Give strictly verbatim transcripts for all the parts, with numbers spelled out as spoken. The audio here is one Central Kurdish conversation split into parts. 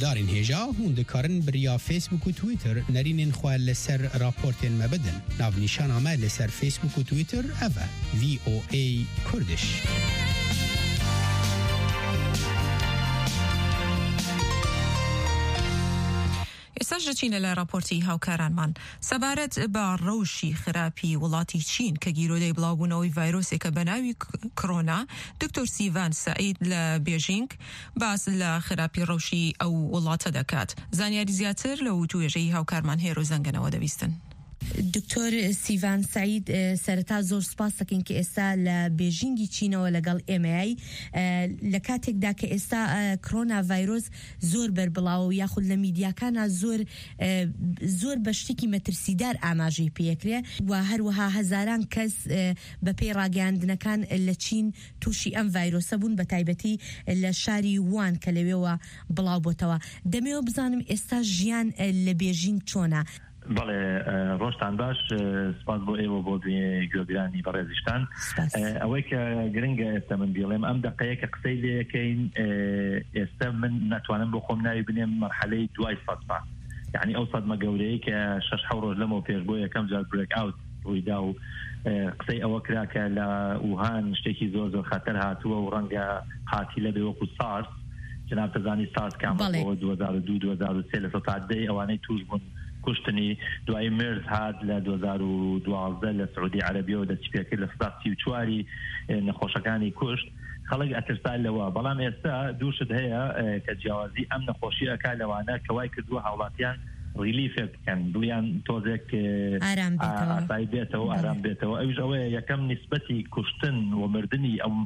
هەلبژاردارین هێژا هون دەکارن بریا فیسبوک و تویتر نەرینên xwe لەسەر راپۆرتên me bidin. Navnîşana me لەسەر فیسبوک و تویتر ev e V O A Kurdish. سەرچینە لە راپۆرتی هاوکارانمان سەبارەت بە ڕەوشی خراپی وڵاتی چین کە گیرۆدەی بڵاوبوونەوەی ڤایرۆسێکە بە ناوی کۆرۆنا دکتۆر سیڤان سەعید لە بێژینگ باس لە خراپی ڕەوشی ئەو وڵاتە دەکات. زانیاری زیاتر لە وتوێژەی هاوکارمان هێرۆ زەنگەنەوە دەویستن. دکتۆر سیڤان سعید سەرەتا زۆر سپاس دەکەین کە ئێستا لە بێژینگی چینەوە لەگەڵ ئێم ئای لە کاتێکدا کە ئێستا کۆرۆنا ڤایرۆس زۆر بەربڵاو یاخود لە میدیاکانە زۆر زۆر بە شتێکی مەترسیدار ئاماژەی پێکرێ و هەروەها هەزاران کەس بە پێی ڕاگەیاندنەکان لە چین تووشی ئەم ڤایرۆسە بوون بە تایبەتی لە شاری وان کە لەوێوە بڵاو بۆتەوە. دەمەوە بزانم ئێستا ژیان لە بێژینگ چۆنە؟ بەڵێ ڕۆژتان باش، سپاس بۆ ئێوە بۆ گوێبیرانی بەڕێزیشتان. ئەوەی کە گرنگە ئێستا من بیڵێم ئەم دقەیە کە قسەی لێکەین ئێستا من ناتوانم بۆ خۆم ناوی بنێم مەرحەلەی دوای سەدمە، یعنی ئەو سەدمە گەورەیە کە شەش حەو ڕۆژ لەمەوە پێش بۆ یەکەم جار بریک ئاوت ڕوویدا و قسەی ئەوە کرا کە لە ووهان شتێکی زۆر زۆر خەتەر هاتووە و ڕەنگە قاتی لە بێ وەکو سارس، جناب تەزانی سارس کام بۆ دوو هەزار و دوو دوو هەزار و سێ لە سەتادەی ئەوانەی توش بوون کوشتنی، دوای مرز هات لە دوو هەزار و دوازدە لە سعودی عەرەبیەوە دەستی پێکرد لە سەد سی و چواری نەخۆشەکانی کوشت. خەڵک ئەترسا لەوە، بەڵام ئێستا دووشت هەیە کە جیاوازی ئەم نەخۆشی ئەکا لەوانە کەوای کردووە هاوڵاتیان ریلیفێک بکەن، دڵیان تۆزێک ئاسایی بێتەوە، ئارام بێتەوە. ئەویش ئەوەیە یەکەم نیسبەتی کوشتن و مردنی ئەم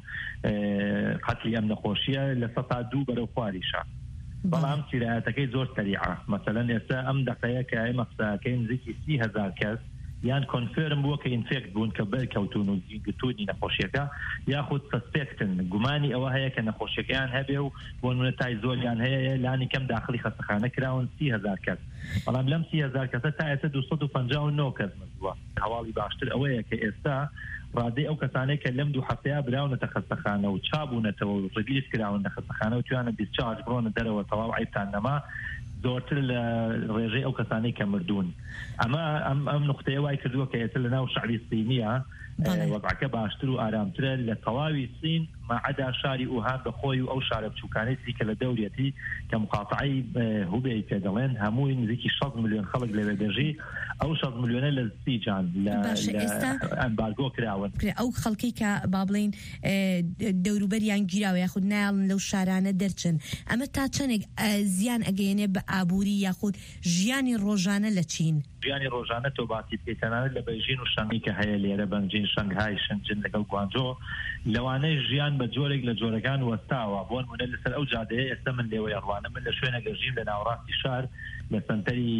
قەتلی ئەم نەخۆشیە لە سەد دوو بەرەو خواریشە. بەڵام سیرایەتەکەی زۆر سەریعە. مەسەلەن ئێستا ئەم دقەیە کە ئێمە قسەکەین نزیکی سی هەزار کەس یان کۆنفێرم بووە کە ئینفێکت بوون کە بەرکەوتون و گتوونی نەخۆشیەکە، یاخود سەسپێکتن گومانی ئەوە هەیە کە نەخۆشیەکەیان هەبێ و بۆ نمونە تای زۆریان هەیە لانی کەم داخلی خەستەخانە کراون سی هەزار کەس. بەڵام لەم سی هەزار کەسە تا ئێستا دوو سەد و پەنجا و نۆ کەس مردووە. هەواڵی باشتر ئەوەیە کە ئێستا ڕادەی ئەو کەسانەی کە لەم دوو هەفتەیە براونەتە خەستەخانە و چابوونەتەوە و ڕگیرت کراون لە خەستەخانە و توانە دیسچارج بڕۆنە دەرەوە تەواو عیبتان نەما، زۆرتر لە ڕێژەی ئەو کەسانەی کە مردوون. ئەمە ئەم ئەم نقطەیە وای کردووە کە ئێستا لە ناو شعبی سینیە وەضعەکە باشتر و ئارامترە لە تەواوی سین مەعەدا شاری ووهان بەخۆی و ئەو شارە بچووکانەی کە لە دەورەتی کە مقاتعەی هوبەی پێ دەڵێن هەمووی نزیکی شەش ملیۆن خەڵک لەوێ دەژی، ئەو شەش ملیۆنە لە سیجان لە ئەمبارگۆ کراون. ئەو خەڵکی کە با بڵێن دەوروبەریان گیراوە یاخود نایڵن لەو شارانە دەرچن، ئەمە تا چەندێک زیان ئەگەیەنێ بە ئابووری یاخود ژیانی ڕۆژانە لە چین؟ ژیانی ڕۆژانە تۆ باسی پێکەنانە لە بەیژین و شەنگی کە هەیە لێرە بەنجین، شەنگهای، شەنجن لەگەڵ گوانجۆ، لەوانەیە ژیان بە جۆرێک لە جۆرەکان وەستاوە. بۆ نمونە لەسەر ئەو جادەیە ئێستا من لێوە ئەڕوانە، من لە شوێنە گەژیم لە ناوڕاستی شار لە سنتەری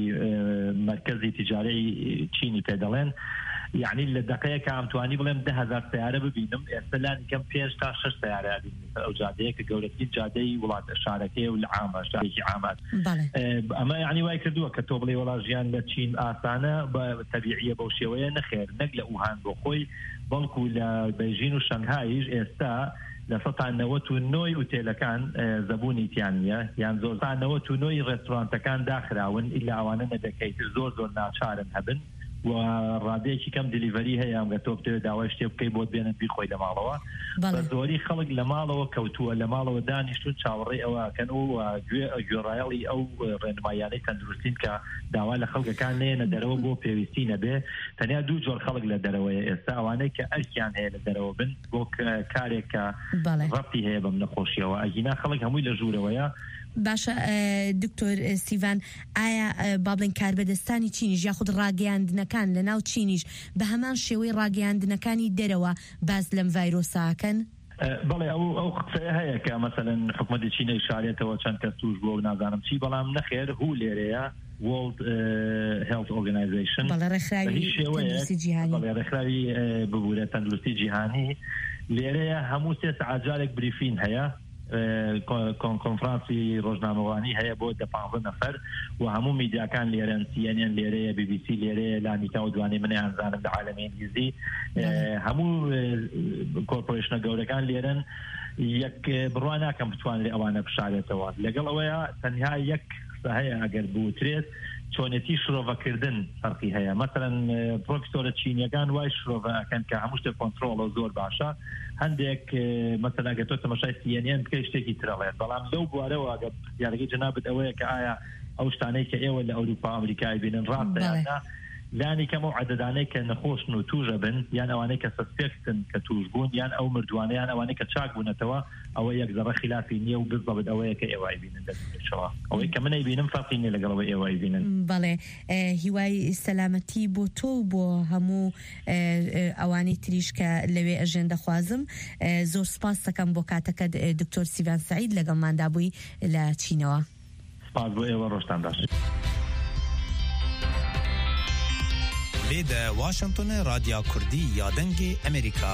مرکزی تیجارەی چینی پێ دەڵێن، یعنی لە دقەیەکە ئەمتوانی بڵێم ده هەزار سیارە ببینم، ئێستا لانی کەم پێنج تا شەش سیارە ببینم ئەو جادەیە کە گەورەترین جادەی وڵاتە شارەکەیە و لە عامە شارێکی عامات. ئەمە یعنی وای کردووە کە تۆ بڵێ وەڵا ژیان لە چین ئاسانە بە تەبیعیە بەو شێوەیە نەخێر، نەک لە ووهان بۆ خۆی، بەڵکو لە بەیژین و شەنگهایش ئێستا لە سەد نەوەت و نۆی ئوتێلەکان زەبوونی تیانە، یان زۆر نەوەت و نۆی ڕێستۆرانتەکان داخراون، ئیلا ئەوانە نەدەکەیت زۆر زۆر ناچارن هەبن و ڕادەیەکی کەم دلیڤەری هەیە ئەم گەتۆ بتوێت داوای شتێ بکەی بۆت بێنن بیخۆی لە ماڵەوە. بە زۆری خەڵک لە ماڵەوە کەوتووە، لە ماڵەوە دانیشتون چاوەڕێی ئەوەکەن و گوێڕایەڵی ئەو ڕێنمایانەی تەندروستین کە داوا لە خەڵکەکان نێنە دەرەوە بۆ پێویستی نەبێ. تەنیا دوو جۆر خەڵک لە دەرەوەیە ئێستا، ئەوانەی کە ئەرکیان هەیە لە دەرەوە بن بۆ کارێک کە ڕەبتی هەیە بەم نەخۆشیەوە، ئەگینا خەڵک هەمووی لە ژوورەوەیە. باشە دکتۆر سیڤان، ئایا با بڵێن کاربەدەستانی چینیش یاخود ڕاگەیاندنەکان لە ناو چینیش بە هەمان شێوەی ڕاگەیاندنەکانی دەرەوە باز لەم ڤایرۆساکەن؟ بەڵێ ئەو ئەو قسەیە هەیە کە مەسەلەن حکومەتی چینە شارێتەوە چەند کەس توش بووە و نازانم چی، بەڵام نەخێر هوو لێرەیە World Health Organization بەڵێ ڕێکخراوی تەندروستی جیهانی، بەڵێ ڕێکخراوی ببوورە تەندروستی جیهانی لێرەیە هەموو سێ سەعات جارێک بریفین هەیە کنفرانسی ڕۆژنامەوانی هەیە بۆ دە پانزە نەفەر و هەموو میدیاکان لێرەن سی ئەن ئەن لێرەیە بی بی سی لێرەیە لانیکا و دوانەی منێ ئەنزانم لە عالەمی ئینگلیزی هەموو کۆرپۆریشنە گەورەکان لێرەن یەک بڕوا ناکەم بتوانێت ئەوانە بشارێتەوە لەگەڵ ئەوەیە تەنها یەک قسە هەیە ئەگەر بوترێت چۆنێتی شرۆڤەکردن فەرقی هەیە مەسەڵەن پرۆفیسۆرە چینیەکان وای شرۆڤەکەن کە هەموو شتێک کۆنترۆڵە زۆر باشە هەندێک مەسەڵەن ئەگەر تۆ تەماشای سی ئەن ئەن بکەی شتێکی ترەڵێت بەڵام لەو بوارەوە ئەگەر یاریگەی جەنابەت ئەوەیە کە ئایا ئەو شتانەی کە ئێوە لە ئەوروپا ئەمریکای بینن ڕاستە یاننا لانی کەم و عەدەدانەی کە نەخۆشن و توژە بن یان ئەوانەی کە سەسپێکتن کە توش بوون یان ئەو مردوانەیان ئەوانەی کە چاک بوونەتەوە ئەوە یەک زەڕە خلافی نییە و بزڵبت ئەوەیە کە ئێوای بینن دەستێشەوە ئەوەی کە منەی بینم فەرقی نییە لەگەڵ ئەوەی ئێوای بینن. بەڵێ هیوای سەلامەتی بۆ تۆ بۆ هەموو ئەوانەی تریش کە لەوێ ئەژێن دەخوازم زۆر سپاس دەکەم بۆ کاتەکە دکتۆر سیڤان سەعید لەگەڵماندا بووی لە چینەوە. سپاس بۆ ئێوە ڕۆژتان باش. لێدە واشنگتن رادیو کوردی یادەنگی ئەمریکا.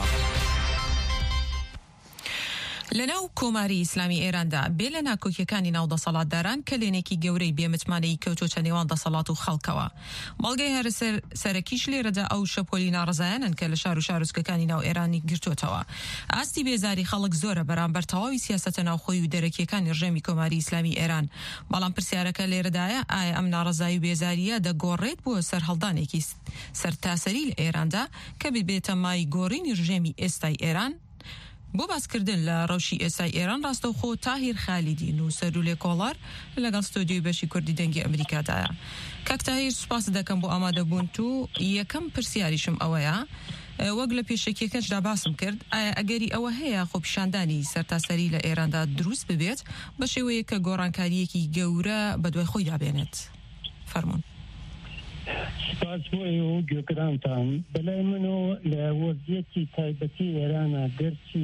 لەناو کۆماری ئیسلامی ئێراندا بێ لە ناکۆکیەکانی ناو دەسەڵاتداران کە لێنێکی گەورەی بێمتمانەی کەوتۆچە نێوان دەسەڵات و خەڵکەوە. بەڵگەی هەرە سەرەکیش لێرەدا ئەو شەپۆلی ناڕزایانن کە لە شار و شارۆچکەکانی ناو ئێرانی گرتوتەوە. ئاستی بێزاری خەڵک زۆرە بەرامبەر تەواوی سیاسەتە ناوخۆی و دەرەکیەکانی ڕژێمی کۆماری ئیسلامی ئێران. بەڵام پرسیارەکە لێرەدایە ئایا ئەم ناڕزایی و بێزاریە دەگۆڕێت بۆ سەر هەڵدانێکی سەرتاسەری لە ئێراندا کە ببێتە مای گۆڕینی ڕژێمی ئێستای ئێران؟ بۆ باسکردن لە ڕەوشی ئێستای ئێران ڕاستەوخۆ تاهیر خالیدی نووسەر و لێکۆڵار لەگەڵ ستۆدیۆی بەشی کوردی دەنگی ئەمریکادایە. کاک تاهیر سوپاس دەکەم بۆ ئامادەبوون تو. یەکەم پرسیاریشم ئەوەیە وەک لە پێشەکیەکەشدا باسم کرد ئایا ئەگەری ئەوە هەیە خۆپیشاندانی سەرتاسەری لە ئێراندا دروست ببێت بە شێوەیە کە گۆڕانکاریەکی گەورە بەدوای خۆی دابێنێت. فەرموون. سپاس بۆ ئێوە گوێگرانتان. بەلای منەوە لە وەزیەتی تایبەتی ئێرانە گەرچی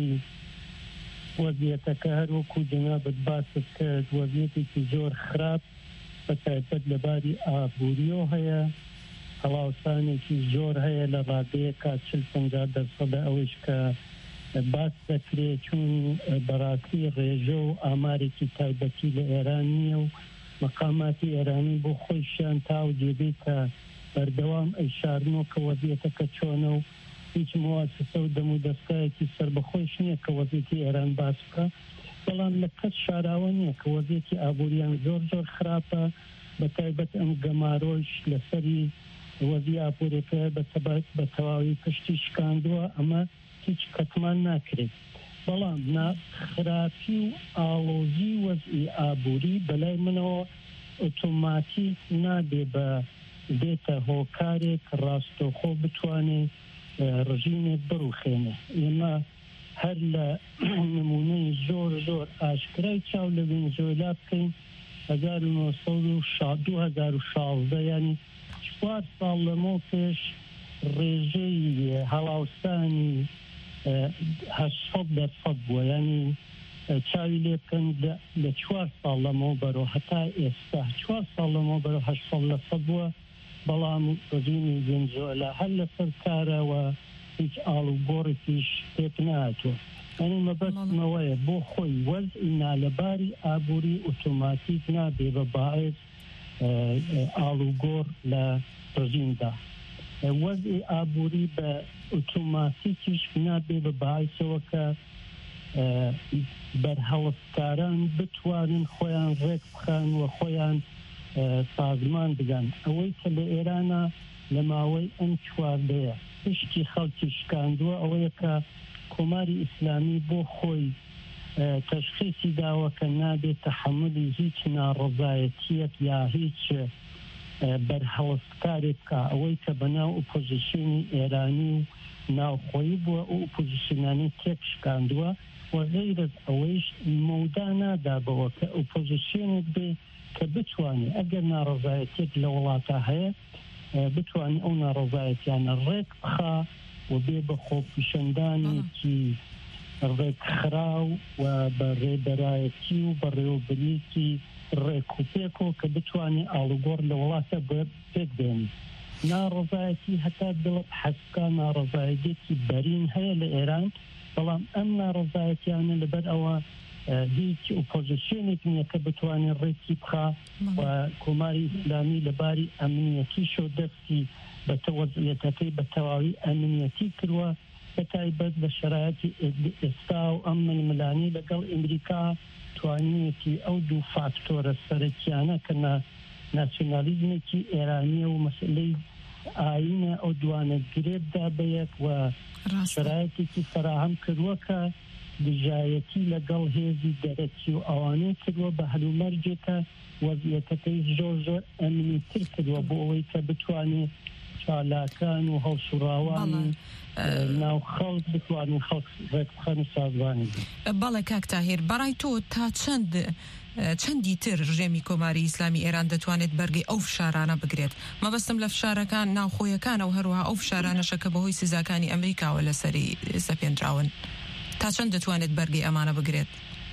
وەزیەتەکە هەروەکو جەنابەت باست کرد وەزیەتێکی زۆر خراپ بە تایبەت لەباری ئابووریۆ هەیە هەڵاوسانێکی زۆر هەیە لە ڕادەیەکە چل پەنجا دەرسەدە ئەوەش کە باس دەکرێت چون بەڕاستی ڕێژە و ئامارێکی تایبەتی لە ئێران نییە و مقاماتی ئێرانی بۆ خۆیشیان تاو جێبێتە بەردەوام ئەیشارنەوە کە وەزیەتەکە چۆنە و هیچ مواسسە و دەم و دەستگایەکی سەربەخۆیش نییە کە وەزیەتی ئێران باس بکە. بەڵام لە کەس شاراوە نییە کە وەزیەتی ئابووریان زۆر زۆر خراپە بە تایبەت ئەم گەمارۆژ لەسەری وەزی ئابووریەکە بە تەواوی پشتی شکاندووە ئەمە هیچ کەتمان ناکرێت. بەڵام خراپی و ئاڵۆزی وەزئی ئابووری بەلای منەوە ئۆتۆماتیک نابێ بە بێتە هۆکارێک ڕاستەوخۆ بتوانێت ڕژینێک بڕوخێنێ. ئێمە هەر لە نمونەی زۆر زۆر ئاشکرای چاو لە ڤێنزوێلا بکەین هەزار و نۆسەد و دوو هەزار و شازدە ینی چوار ساڵ لەمەوە پێش ڕێژەی هەڵاوسانی هەشت دەرسەد بووە ینی چاوی لێ بکەن لە چوار ساڵ لەمەوە بەرەوە هەتا ئێستا چوار ساڵ لەمەوە بەرەوە هەشت ساڵ لە سەد بووە. بەڵام ڕژیمی ڤێنزوێلا هەر لەسەر کارەوە هیچ ئاڵوگۆڕێکیش پێک نهاتووە. ئەنی مەبەستمەوەیە بۆ خۆی وەزئی نالەباری ئابووری ئۆتۆماتیک نابێ بە باعث ئاڵوگۆڕ لە ڕژیمدا. وەزئی ئابووری بە ئۆتۆماتیکیش نابێ بە باعثەوە کە بەرهەڵەتکاران بتوانن خۆیان ڕێک بخان و خۆیان سازمان بگەن. ئەوەی کە لە ئێرانە لە ماوەی ئەم چواردەیە پشتی خەڵکی شکاندووە ئەوەیە کە کۆماری ئیسلامی بۆ خۆی تەشخیصی داوە کە نابێت تەحەملی هیچ ناڕەزایەتیەک یا هیچ بەرهەڵەتکارێک بکە. ئەوەی کە بەناو ئۆپۆزیسیۆنی ئێرانی و ناوخۆیی بووە ئەو ئۆپۆزیسیۆنانی تێک شکاندووە و غەیرەز ئەوەیش مەودا نادابەوە کە ئۆپۆزیسیۆنێک بێ کە بتوانێت ئەگەر ناڕەزایەتێک لە وڵاتە هەیە بتوانێت ئەو ناڕەزایەتیانە ڕێک بخا و بێ بە خۆپیشەندانێکی ڕێکخراو و بە ڕێبەرایەتی و بە ڕێوەبەریەکی ڕێکوپێکەوە کە بتوانێت ئاڵوگۆڕ لە وڵاتە پێک بێنی. ناڕەزایەتی هەتا دڵت حەسکا ناڕەزایەتێکی بەرین هەیە لە ئێران بەڵام ئەم ناڕەزایەتیانە لەبەر ئەوە هیچ ئۆپۆزیسیۆنێک نییە کە بتوانێت ڕێکی بخا و کۆماری ئیسلامی لەباری ئەمنیەتیش و دەستی بە وەزعیەتەکەی بە تەواوی ئەمنیەتی کردووە بە تایبەت بە شەرایەتی ئێستا و ئەم ململانی لەگەڵ ئەمریکا توانیەتی ئەو دوو فاکتۆرە سەرەکیانە کە ناسیۆنالیزمێکی ئێرانیە و مەسئلەی ئاینە ئەو دوانە گرێبدا بەیەک و شەرایەتێکی فراهەم کردووە کە دژایەتی لەگەڵ هێزی دەرەکی و ئەوانەی کردووە بە هەلومەرجێکە وەزعیەتەکەی زۆر زۆر ئەمنیتر کردووە بۆ ئەوەی کە بتوانێت چالاکان و هەڵسوڕاوان ناو خەڵک بتوانین خەڵک ڕێکخەن و سازوانی بەڵێ کاک تاهیر بەڕای تۆ تا چەند چەندی تر ڕژێمی کۆماری ئیسلامی ئێران دەتوانێت بەرگەی ئەو فشارانە بگرێت مەبەستم لە فشارەکان ناوخۆیەکانە و هەروەها ئەو فشارانەشە کە بەهۆی سزاکانی ئەمریکاوە لەسەری سەپێنراون تا چەند دەتوانێت بەرگەی ئەمانە بگرێت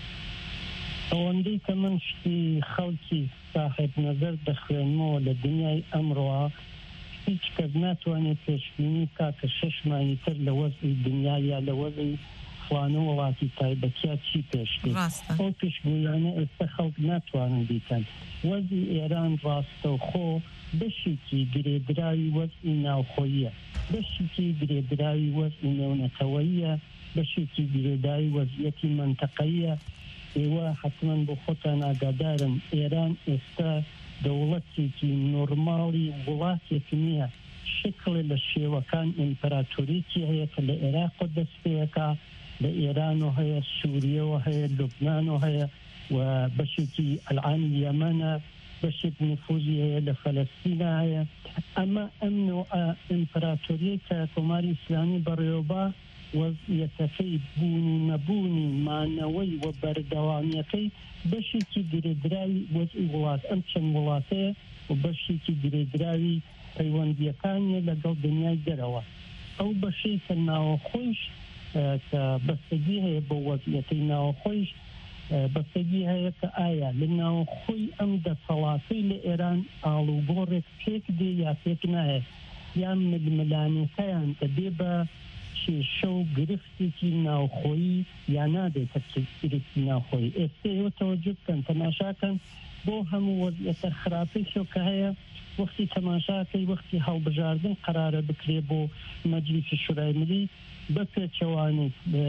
ئەوەندەی کە من شتی خەڵکی صاحب نەزەر دەخوێنمەوە لە دنیای ئەمڕۆ هیچ کەس ناتوانێت پێشبینی بکا کە شەش مانگی تر لە وەزعی دنیا یا لە وەزعی فلانە وڵاتی تایبەتیە چی پێشبین ئەو پێشبوویانە ئێستا خەڵک ناتوانن بیکەن وەزعی ئێران ڕاستەوخۆ بەشێکی گرێدراوی وەزعی ناوخۆییە بەشێکی گرێدراوی وەزعی نێونەتەوەییە بەشێکی گرێداوی وەزعیەتی منتەقەییە ئێوە حتمەن بۆ خۆتان ئاگادارن ئێران ئێستا دەوڵەتێکی نۆرماڵی وڵاتێک نییە شکڵ لە شێوەکان ئیمپراتۆریکی هەیە کە لە عێراق دەست پێەکە لە ئێران و هەیە سووریەوە هەیە لوبنان و هەیە و بەشێکی ئەلعانی یەمەنە بەشێک نفوزی هەیە لە فەلەستینە هەیە ئەمە ئەم ئیمپراتۆریە کە کۆماری ئیسلامی بەڕێوەبا وەزعیەتەکەی بوونی نەبوونی مانەوەی و بەردەوامیەکەی بەشێکی گرێدراوی وەزعی وڵات ئەم چەند وڵاتەیە و بەشێکی گرێدراوی پەیوەندیەکانیە لەگەڵ دنیای دەرەوە ئەو بەشەی کە ناوەخۆیش کە بەستگی هەیە بۆ وەزعیەتەی ناوەخۆیش بەستگی هەیە کە ئایا لە ناوەخۆی ئەم دەسەڵاتەی لە ئێران ئاڵوگۆڕێک پێک دێ یا پێک نایە یان ململانەکەیان دەبێ بە کێشە و گرفتێکی ناوخۆیی یا نابێتە گرفتی ناوخۆیی ئێستا ئێوە تەوەجه بکەن تەماشاکەن بۆ هەموو وەزعیەتە خراپەیەکە کە هەیە وەختی تەماشاکەی وەختی هەڵبژاردن قرارە بکرێ بۆ مەجلیسی شورای ملی بە پێچەوانی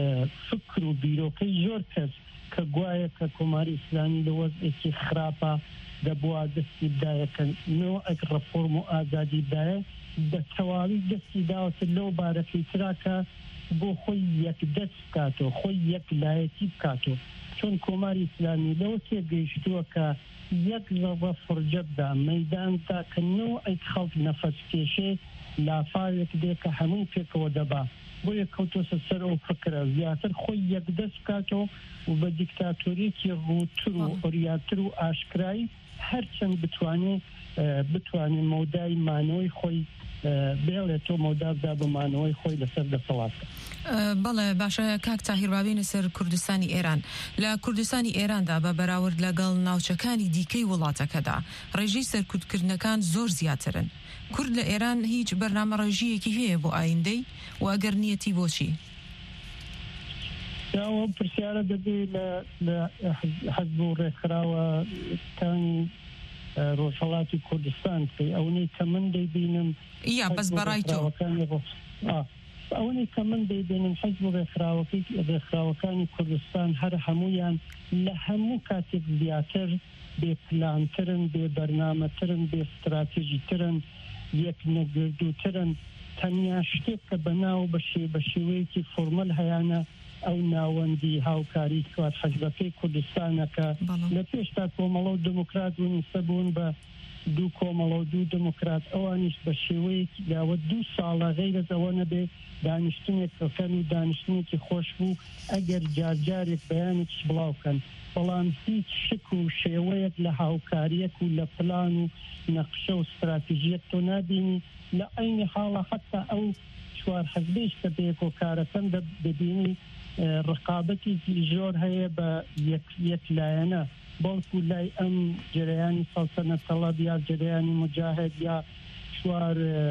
فکر و بیرۆکەی زۆر کەس کە گوایە کە کۆماری ئیسلامی لە وەزعێکی خراپە دەبووە دەستی بدایەکە نەوەک ڕەفۆرم و ئازادی بدایە بە تەواوی دەستی داوەتە لەو بارەکەی تراکە بۆ خۆی یەک دەست بکاتەوە خۆی یەک لایەتی بکاتەوە چۆن کۆماری ئیسلامی لەوە تێگەیشتووە کە یەک زەڕە فرجە بدا مەیداندا کە نەوەک خەڵک نەفەس کێشێ لافاوێک دێ کە هەموو پێکەوە دەبا بۆ یە کەوتۆسە سەر ئەو فکرە زیاتر خۆی یەک دەست بکاتەوە و بە دیکتاتۆریەکی ڕووتر و ئۆریاتر و ئاشکرایی هەرچەند بتوانێت بتوانێت مەودای مانەوەی خۆی بێڵێت تۆ مەودابدا بمانەوەی خۆی لەسەر دەسەڵاتە بەڵێ باشە کاک تاهیر بابینە سەر کوردستانی ئێران لە کوردستانی ئێراندا بە بەراورد لەگەڵ ناوچەکانی دیکەی وڵاتەکەدا ڕێژەی سەرکوتکردنەکان زۆر زیاترن کورد لە ئێران هیچ بەرنامە ڕێژیەکی هەیە بۆ ئایندەی و ئەگەر نیەتی بۆچی ئەوە پرسیارە دەبێت لە حەزب و ڕێکخراوەکانی ڕۆژهەڵاتی کوردستان پێی ئەوەی کە من دەیبینم یا بەس بەڕای تۆ ئەوەی کە من دەیبینم حەزب و ڕێکخراوەکەی ڕێکخراوەکانی کوردستان هەر هەمویان لە هەموو کاتێک زیاتر بێ پلانترن بێ بەرنامەترن بێ استراتیژیترن یەک نەگردووترن تەنیا شتێک کە بەناو بە شێوەیەکی فۆرمەل هەیانە ئەو ناوەندی هاوکاری سوات حەزبەکەی کوردستانەکە لە پێشتا کۆمەڵە و دموکرات بوون سەبوون بە دوو کۆمەڵە و دوو دموکرات ئەوانیش بە شێوەیەکی داوە دوو ساڵە غەیرەت ئەوە نەبێ دانیشتنێک بکەن و دانیشتنێکی خۆش بوو ئەگەر جارجارێک بەیانێکش بڵاوکەن بەڵام هیچ شک و شێوەیەک لە هاوکاریەک و لە پلان و نەقشە و استراتیژیەک تۆ نابینی لە عینی حاڵە حتا ئەو چوار حەزبەیش کە پێکۆکارەکەن دەبینی ڕقابەتی زۆر هەیە بە یەک لایەنە بەڵکو لای ئەم جریانی سەڵتەنەت تەڵەب یا جریانی مجاهد یا چوار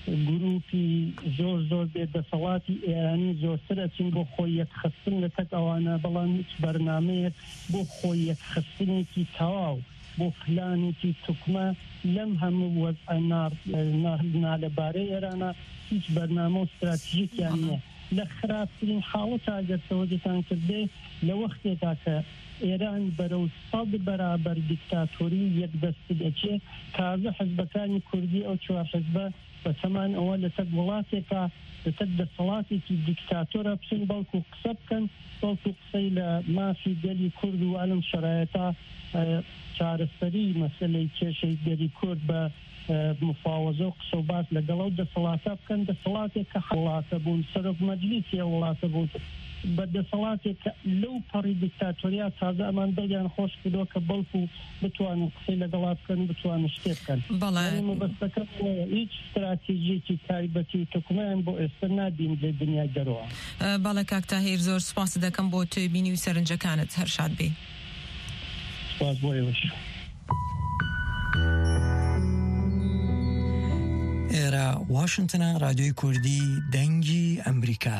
گروپی زۆر زۆر بێدەسەڵاتی ئێرانی زۆرتر ئەچین بۆ خۆی یەکخستن لە تەک ئەوانە، بەڵام هیچ بەرنامەیەک بۆ خۆی یەکخستنێکی تەواو بۆ پلانێکی توکمە لەم هەموو وەزع نالەبارەی ئێرانە هیچ بەرنامە و استراتیژیکیان نییە. لە خراپترین حاڵەت ئاگەرتەوەجتان کردێ لە وەختێکا کە ئێران بەرەو سەد بەرابەر دیکتاتۆری یەکدەست دەچێ، تازە حزبەکانی کوردی ئەو چوار حزبە بە تەمان ئەوە لە تەک وڵاتێکا لە تەک دەسەڵاتێکی دیکتاتۆرە بچن بەڵکو قسە بکەن، بەڵکو قسەی لە مافی گەلی کورد و ئەلم شەرایەتە چارەسەری مەسەلەی کێشەی گەلی کورد بە مفاوەزە و قسە و باس لەگەڵ ئەو دەسەڵاتە بکەن. دەسەڵاتێک کە وڵاتە بوون، سەرۆک مەجلیسی وڵاتە بوون، بە دەسەڵاتێک کە لەو پەڕی دیکتاتۆریا تازە ئەمان دڵیان خۆش کردەوە کە بەڵکو بتوانن قسەی لەگەڵا بکەن، بتوانن شتێ بکەن. مەبەستەکەم هیچ استراتیژیەکی تایبەتی توکمیان بۆ ئێستا نابین لە دنیای دەرەوە. بەڵێ کاک تاهیر، زۆر سپاس دەکەم بۆ توی بینی و سەرنجەکانت. هەر شاد بێ. سپاس بۆ ئێوەش. ئێرە واشنتنە، رادیۆی کوردی دەنگی ئەمریکا.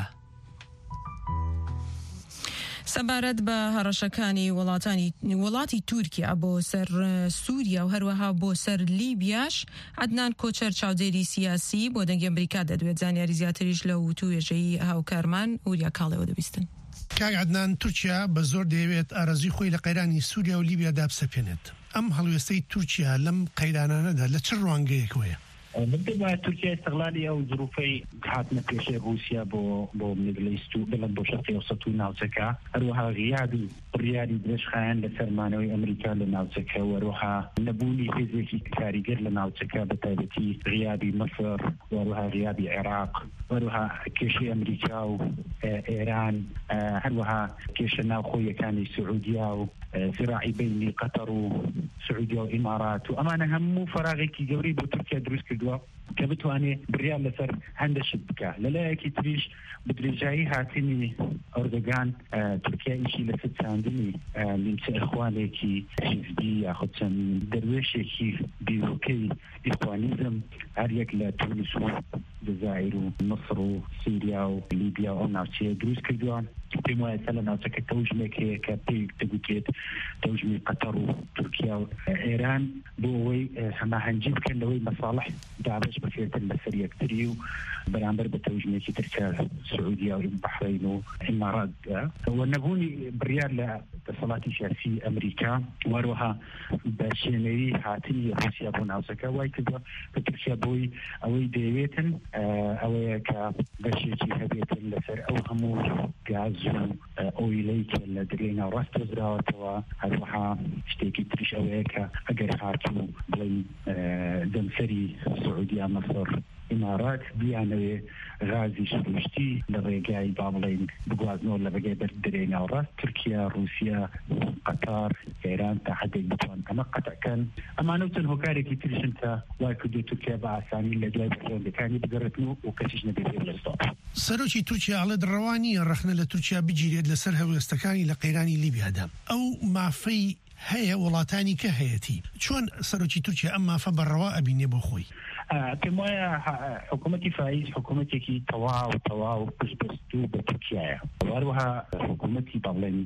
سەبارەت بە هەڕەشەکانی وڵاتانی وڵاتی تورکیا بۆ سەر سووریا و هەروەها بۆ سەر لیبیاش، عەدنان کۆچەر چاودێری سیاسی بۆ دەنگی ئەمریکا دەدوێت. زانیاری زیاتریش لە وتووێژەی هاوکارمان وریا کاڵەوە دەبیستن. کاک عەدنان، تورکیا بە زۆر دەیەوێت ئارەزوی خۆی لە قەیرانی سووریا و لیبیادا بسەپێنێت. ئەم هەڵوێستەی تورکیا لەم قەیرانانەدا لە چ ڕوانگەیەکەوەیە؟ بالطبع تركيا استغلالي او ظروفي حاتنا في روسيا بو بو ميدل ايست بلد بو شرق اوسط وناوتكا اروها غيابي ريادي درش خان لسرمانوي امريكا لناوتكا وروها نبوني فيزيكي كاريجر لناوتكا بتايبتي غيابي مصر وروها غيابي العراق وروها كيشي امريكا وايران هروها كيشنا خويا كان السعوديه صراعي بين قطر وسعوديه والامارات وامانه هم فراغي كي جوري بو تركيا دروس كدوا كبتواني بريال لسر عند الشبكه لا كي تريش بدرجاي هاتني اردوغان آه تركيا شيء لست ساندني آه لمس اخواني كي حزبي اخذ سن درويش كي بيوكي اخوانيزم هريك لتونس والجزائر ومصر وسوريا وليبيا وناوتشي دروس كدوا بما مثلا كتوجمه كي كبي تقولت توجمه قطر وتركيا وايران بوي ما هنجيب كان لوي مصالح داعش بفيت البصريه كتريو برامبر بتوجمه كي تركيا السعوديه والبحرين والامارات ونبوني بريال اتصالات سياسيه امريكا وروها بشيني هاتني روسيا بوناوسكا واي كذا تركيا بوي او ديويتن او ك بشيتي هبيت لسر او همو غاز او اليك لدرينا راستوزرا توا هروها اشتكي تريش اويكا اگر هاتو بلي دمسري سعوديه مصر امارات بيانوي غازي شروشتي لرجاي بابلين بغوازنو لبقى بردرينا وراس تركيا روسيا قطر ايران تحدي بتوان اما قطع كان اما نوتن هوكاري كي تريش انت وايكودو تركيا بعثاني اللي جاي بحرون دكاني بقرتنو وكشيش نبي في الاسطوع سەرۆکی تورکیا على دڕەوانی ڕخنە لە تورکیا بگیرێت لەسەر هەولێستەکانی لە قەیرانی لیبیادا. ئەو مافەی هەیە وڵاتانی کە هەیەتی چۆن سەرۆکی تورکیا ئەم مافە بەڕەوا ئەبینێ بۆ خۆی؟ كما حكومتي فايز حكومتي كي تواو تواو بس بس تو بتركيا وروها حكومتي بابلين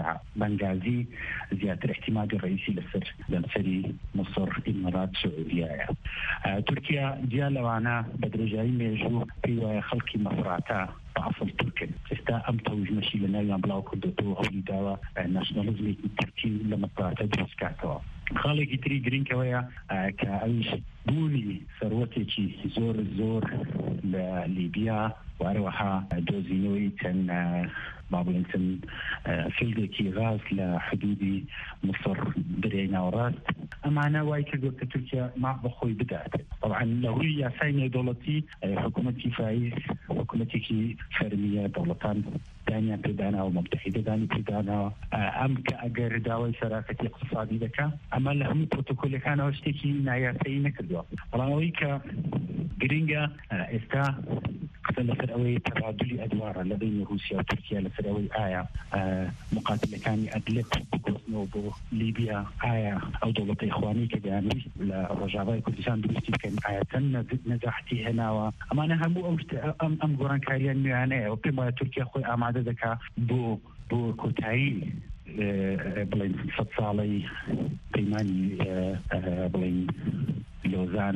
بنغازي زيادة الاعتماد الرئيسي لسر لمسري مصر الامارات السعوديه تركيا ديال وانا بدرجاي ميجو في خلقي مفراتا بعصر تركيا استا ام توج ماشي لنا يوم بلاو كدو او داوا ناشوناليزم تركي لما تدرس كاتو خالق تري جرين كويا كايش بوني ثروتي زور زور لليبيا واروها دوزينوي تن بابلنتن فيلدكي غاز لحدود مصر درينا وراست اما انا واي كدوك تركيا مع بخوي بدات طبعا لو هي ساينه دولتي حكومتي فايز حكومتي كي فرميه دولتان دانيا بدانا او متحده داني بدانا ام كاجر داوي شراكه اقتصادي لك اما لهم بروتوكول كان اشتكي نايا سينه كدوا والله ويك جرينجا استا لەسەر ئەوەی تەبادلی ئەدوارە لە بین رووسیا و تورکیا لەسەر ئەوەی ئایا مقاتلەکانی ئەدلب بگۆزنەوە بۆ لیبیا ئایا ئەو دەوڵەتە ئیخوانی کە دەیانویست لە ڕۆژاوای کوردستان دروستی بکەن ئایا چەند نەجاحتی هێناوە ئەمانە هەموو ئەم ئەم گۆڕانکاریان نوێیانەیە و پێم وایە تورکیا خۆی ئامادە دەکات بۆ بۆ کۆتایی بڵین سەد ساڵەی پەیمانی بڵین لۆزان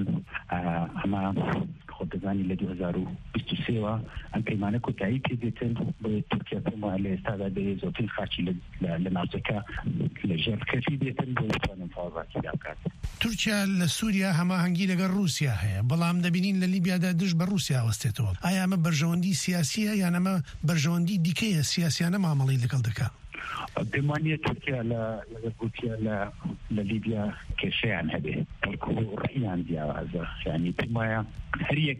ئەمە خۆ دەزانی لە دوو هەزار و بیست و سێەوە ئەم پەیمانە کۆتایی پێدێتن بۆ تورکیا پێم وایە لە ئێستادا دەیە زۆرترین خاچی لە ناوچەکە لە ژێرکەفی بێتن بۆ بتوانن فاوەڕاکیدا بکات. تورکیا لە سووریا هەماهەنگی لەگەڵ رووسیا هەیە بەڵام دەبینین لە لیبیادا دژ بە رووسیا وەستێتەوە. ئایا ئەمە بەرژەوەندی سیاسیە یان ئەمە بەرژەوەندی دیکەیە سیاسیانە مامەڵی لەگەڵ دەکات؟ پێمانە تورکیا لە رووسیا لە لیبیا کێشەیان هەبێ بەڵکو ڕێیان جیاوازە یعنی پێم وایە هەر یەک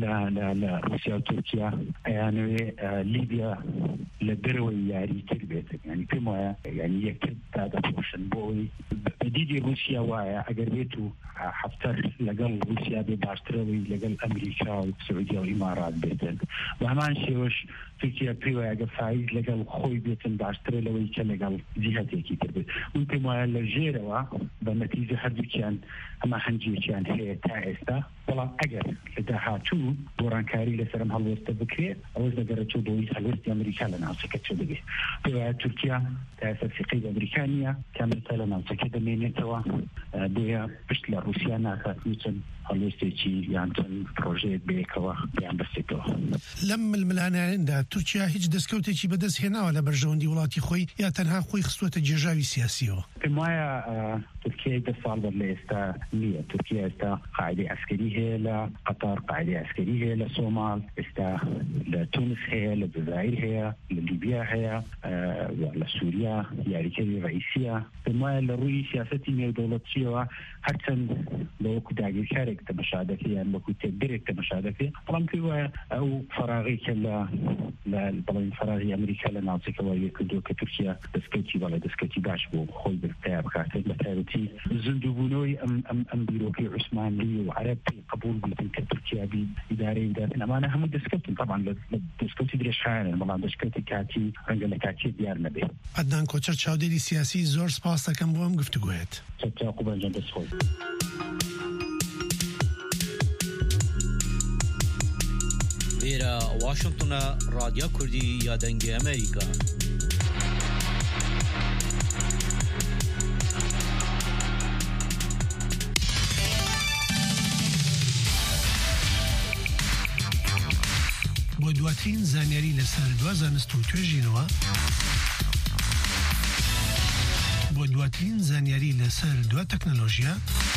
لە رووسیا و تورکیا ئەیانەوێ لیبیا لە دەرەوەی یاریتر بێتن یعنی پێم وایە یعنی یەکتر دادەپۆشن بۆی بەدیدی رووسیا وایە ئەگەر بێت و حفتەر لەگەڵ رووسیا بێ باشترەوەی لەگەڵ ئەمریکا و سعودیا و ئیمارات بێتن بە هەمان شێوەش تورکیا پێی وایە ئەگە فایز لەگەڵ خۆی بێتن باشترە لەوەی کە لەگەڵ جیهەتێکی تر بێت اون پێم وایە لە ژێرەوە بە نەتیجە هەردووکیان ئەمە هەنجێکیان هەیە تا ئێستا بەڵام ئەگەر لە داهاتوو گۆڕانکاری لەسەرم هەڵوێستە بکرێت ئەوەش دەگەڕێتەوە بۆی هەڵوێستی ئەمریکا لە ناوچەکە چ دەبێت پێی وایە تورکیا تا ئێستا فیقەی ئەمریکا نییە کاملتا لە ناوچەکە دەمێنێتەوە بۆیە پشت لە رووسیا ناکات میچن هەڵوێستێکی یان چەند پرۆژەیەک بەیەکەوە بیان بەستێتەوە. لەم ململانیاندا تورکیا هیچ دەستکەوتێکی بەدەست هێناوە لە بەرژەوەندی وڵاتی خۆی یا تەنها خۆی خستووەتە جێژاوی سیاسیەوە؟ پێم وایە تورکیا دە ساڵ بەر لە ئێستا نییە. تورکیا ئێستا قاعدەی عسکەری هەیە لە قەتار، قاعدەی عسکەری هەیە لە سۆمال، ئێستا لە تونس هەیە، لە جەزایر هەیە، لە لیبیا هەیە، لە سووریا یاریکەری ڕئیسیە. پێم وایە لە ڕووی سیاسەتی نێودەوڵەتیەوە هەرچەند بەوەکو داگیرکارێک تەمەشادەکە یان وەکو تێکدەرێک تەمەشادەکە بەڵام پێی وایە ئەو فەراغی کە لە بەڵێن فەراغی ئەمریکا لە ناوچەکەەوە یەکردووە کە تورکیا دەستکەوتی بەڵێ دەستکەوتی باش بۆ خۆی بەرتیا بکاتێت بە تایبەتی زیندووبوونەوەی ئەم ئەم ئەم بیرۆکەی عوسمانی و عەرەب قبول بکەن کە تورکیا بی ئیدارەی دادن ئەمانە هەموو دەستکەوتن طبعا لە دەستکەوتی درێژخایەنن بەڵام دەستکەوتی کاتی ڕەنگە لە کاتی دیار نەبێت. عەدنان کۆچەر چاودێری سیاسی زۆر سپاس دەکەم بۆ ئەم گفتوگوێت. چاو قوبەنجان دەستخۆی. لێرە واشنگتنە رادیۆ کوردی یادەنگی ئەمریکا. بۆ دواترین زانیاری لەسەر دوا زانست و توێژینەوە بۆ دواترین زانیاری لەسەر دوا تەکنۆلۆژیا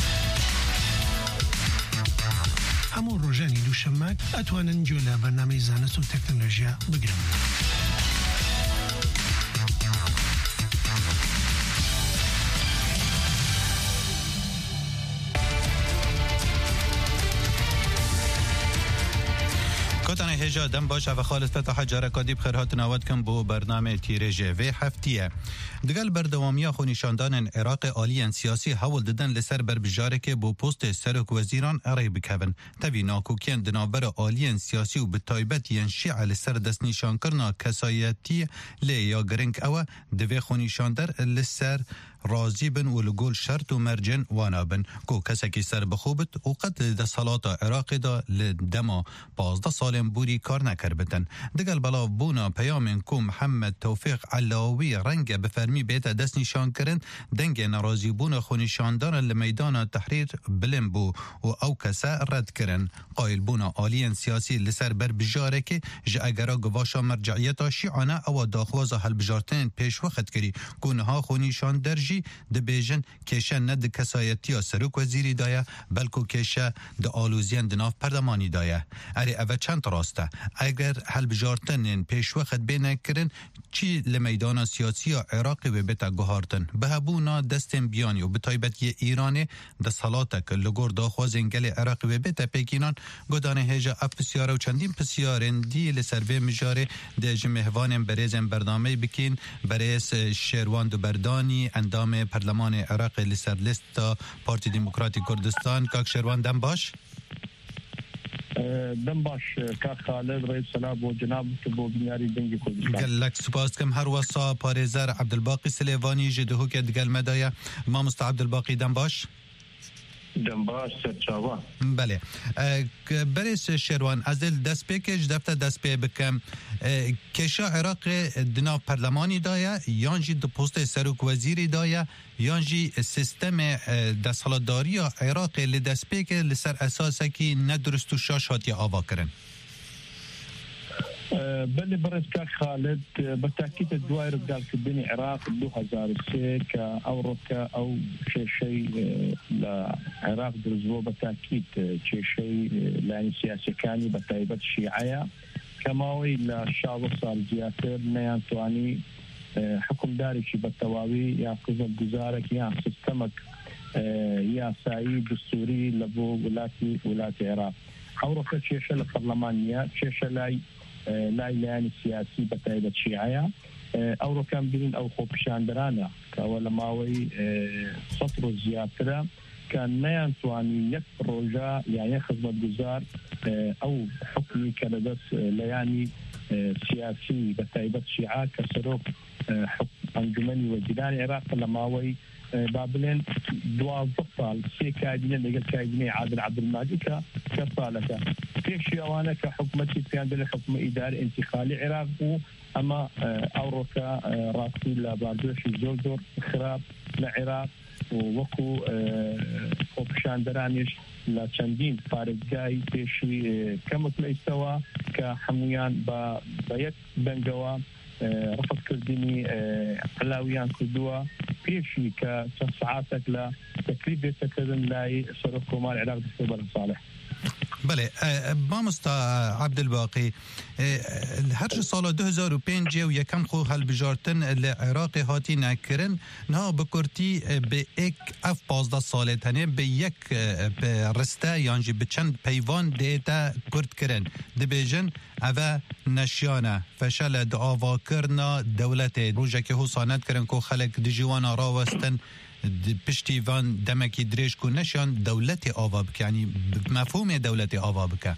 هەموو ڕۆژانی دووشەممە ئەتوانن گوێ لە بەرنامەی زانست و تەکنۆلۆژیا بگرن. کۆتانە هێژا دەم باشە بە خالت فتح جارەکادی بخێر هاتناوت کەم بۆ بەرنامە تیرێژێ vê هەفتیە. دگەل بەردەوامیە خۆنیشاندانن عێراقی ئالیەن سیاسی هەوڵ ددن لەسەر بربژارێکێ بۆ پۆستێ سەرۆک وەزیران ئەڕێ بکەون. تەوی ناکۆکیان دنابەرە ئالیەن سیاسی و بتایبەت یەن شیعە لەسەر دەستنیشانکردنا کەسایەتی لێ یا گرنگ ئەوە دەوێ خۆنیشاندەر لەسەر رازی بن و لگول شرط و مرجن وانا بن کو کسکی سر بخوبت و قد لدسالات عراقی دا لدما پازده سالم بوری کار نکر بتن. دگل بلا بونا پیامن کو محمد توفیق علاوی رنگ بفرمی بیت دست نشان کرن دنگ نرازی بونا خونیشاندان لمیدان تحریر بلن بو و او کسا رد کرن. قایل بونا آلین سیاسی لسر بر بجاره که جا اگرا گواشا مرجعیتا شیعانه او داخوازا حل بجارتن پیش وقت کری کونها خونیشان درج د بیژن کشه نه د کسایتی سروک وزیری دایه بلکو کشه د آلوزیان د ناف پردمانی دایه. اری اوه چند راسته اگر حل بجارتن پیش وقت بینه کرن چی لمیدان سیاسی عراقی به بیتا گوهارتن به هبونا دستن بیانی و به تایبتی ایرانی د صلاتک لگور داخواز انگل عراقی به بیتا پیکینان گدانه هجا اف پسیاره و چندین پسیارن دی لسروه مجاره ده جمهوان بریزن برنامه بکین بریز شیروان دو بردانی اندام پارلمان عراق لسر لیست پارتی دموکراتی کردستان کاک شیروان دم باش دم باش کا خالد رئیس سلام و جناب بو بنیاری دنگی کردستان قال لك سپاس کم هر وصا پاريزر عبدالباقي سليفاني جدهو که دقل مدايا ما مست عبدالباقي دم باش دم باش سرچاوا بله بريس شيروان ازل دست پیکش دفته دست پی بکم کشا عراق دنا پرلمانی دایا یانجی دو پست سروک وزیری دایا یانجی سیستم دستالداری عراق لدست پیک لسر اساسه که ندرست و شاش هاتی آوا کرن بل برز کا خالد بالتاكيد الدوائر قال في بني العراق دو هزار وستة كأوروكا او شيء شيء لعراق درزو بالتاكيد شيء شيء لاني سياسي كاني بتايبة الشيعية كماوي للشعب صار زياتر نيان تواني حكم داري شي بالتواوي يا قزل جزارك يا سيستمك يا سعيد السوري لبو ولاتي ولاتي العراق أوروكا شيء شيء البرلمانية شيء شيء لاي لا إلهي السياسي بتاعت الشيعية أو كان بين أو خوبشان درانا كأول ماوي سطر زيادة كان ما ينتواني يك رجاء يعني خدمة جزار أو حكمي كندس لياني سياسي بتاعت الشيعة كسروك حكم أنجمني وجدان العراق لماوي بابلين دوا ضفال سي كايدين اللي قال كايدين عادل عبد الماجد كفالك كيف شيوانا كحكومتي في عندنا حكم اداري انتقالي عراق اما اوروكا راسي لباردوش زولدور خراب لعراق ووكو خوبشان درانيش لا چندين فارزگاي بيشي كمت ليستوى كحميان بيت بنجوا رفض كردني علاويان كردوا بيشي كساعاتك لتكليف بيتكلم لاي صرفكم مال العراق دكتور صالح بله ما مستا عبدالباقي هر سال دو هزار و پنج و یکم خو هل بجارتن لعراق هاتی نکرن نه بکرتی به یک اف پازده ساله تنه به یک رسته یانجی به چند پیوان دیتا کرد کرن دبیجن اوه نشیانه فشل دعاوا کرنا دولت روژه که حسانت کرن که خلق دجیوانا راوستن پشتی وان دمکی دریش کو نشان دولت آوا بک یعنی مفهوم دولت آوا بک